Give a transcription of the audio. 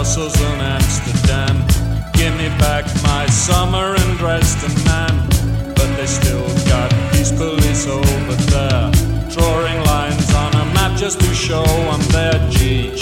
Brussels and Amsterdam. Give me back my summer in Dresden, man. But they still got peace police over there, drawing lines on a map just to show I'm their G.